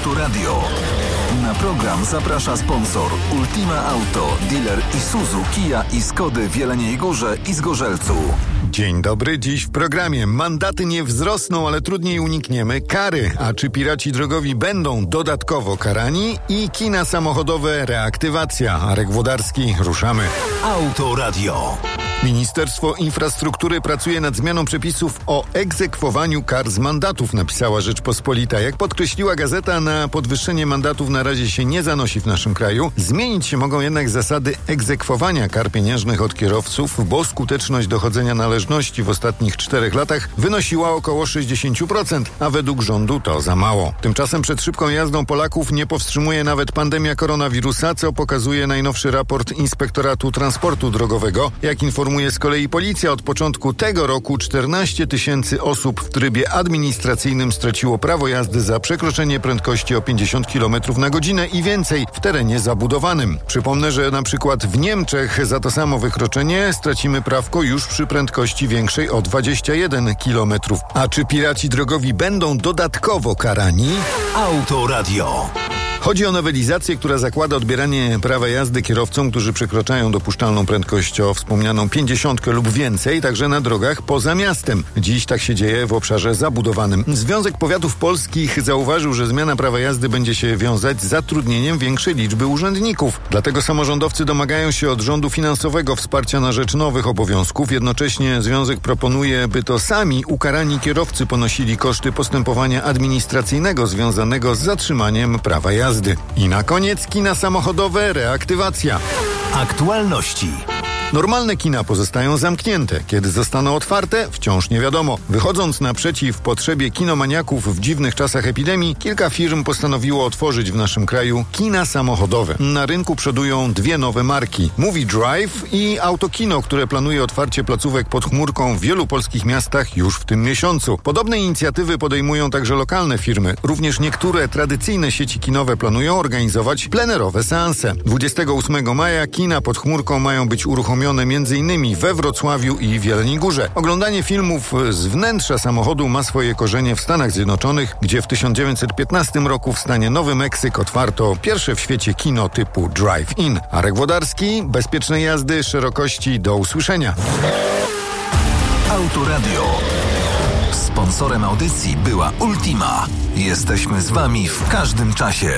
Autoradio. Na program zaprasza sponsor Ultima Auto, dealer Isuzu, Kia i Skody w Jeleniej Górze i Zgorzelcu. Dzień dobry, dziś w programie. Mandaty nie wzrosną, ale trudniej unikniemy kary. A czy piraci drogowi będą dodatkowo karani? I kina samochodowe reaktywacja. Arek Włodarski, ruszamy. Autoradio. Ministerstwo Infrastruktury pracuje nad zmianą przepisów o egzekwowaniu kar z mandatów, napisała Rzeczpospolita. Jak podkreśliła gazeta, na podwyższenie mandatów na razie się nie zanosi w naszym kraju. Zmienić się mogą jednak zasady egzekwowania kar pieniężnych od kierowców, bo skuteczność dochodzenia należności w ostatnich 4 latach wynosiła około 60%, a według rządu to za mało. Tymczasem przed szybką jazdą Polaków nie powstrzymuje nawet pandemia koronawirusa, co pokazuje najnowszy raport Inspektoratu Transportu Drogowego. Jak informuje z kolei policja, od początku tego roku 14 000 osób w trybie administracyjnym straciło prawo jazdy za przekroczenie prędkości o 50 km na godzinę i więcej w terenie zabudowanym. Przypomnę, że na przykład w Niemczech za to samo wykroczenie stracimy prawko już przy prędkości większej o 21 km. A czy piraci drogowi będą dodatkowo karani? Autoradio. Chodzi o nowelizację, która zakłada odbieranie prawa jazdy kierowcom, którzy przekraczają dopuszczalną prędkość o wspomnianą 50 lub więcej, także na drogach poza miastem. Dziś tak się dzieje w obszarze zabudowanym. Związek Powiatów Polskich zauważył, że zmiana prawa jazdy będzie się wiązać z zatrudnieniem większej liczby urzędników. Dlatego samorządowcy domagają się od rządu finansowego wsparcia na rzecz nowych obowiązków. Jednocześnie związek proponuje, by to sami ukarani kierowcy ponosili koszty postępowania administracyjnego związanego z zatrzymaniem prawa jazdy. I na koniec kina samochodowe reaktywacja. Aktualności. Normalne kina pozostają zamknięte. Kiedy zostaną otwarte? Wciąż nie wiadomo. Wychodząc naprzeciw potrzebie kinomaniaków w dziwnych czasach epidemii, kilka firm postanowiło otworzyć w naszym kraju kina samochodowe. Na rynku przodują 2 nowe marki. Movie Drive i Autokino, które planuje otwarcie placówek pod chmurką w wielu polskich miastach już w tym miesiącu. Podobne inicjatywy podejmują także lokalne firmy. Również niektóre tradycyjne sieci kinowe planują organizować plenerowe seanse. 28 maja kina pod chmurką mają być uruchomione m.in. we Wrocławiu i w Jeleniej Górze. Oglądanie filmów z wnętrza samochodu ma swoje korzenie w Stanach Zjednoczonych, gdzie w 1915 roku w stanie Nowy Meksyk otwarto pierwsze w świecie kino typu drive-in. Arek Włodarski, bezpiecznej jazdy, szerokości, do usłyszenia. Autoradio. Sponsorem audycji była Ultima. Jesteśmy z Wami w każdym czasie.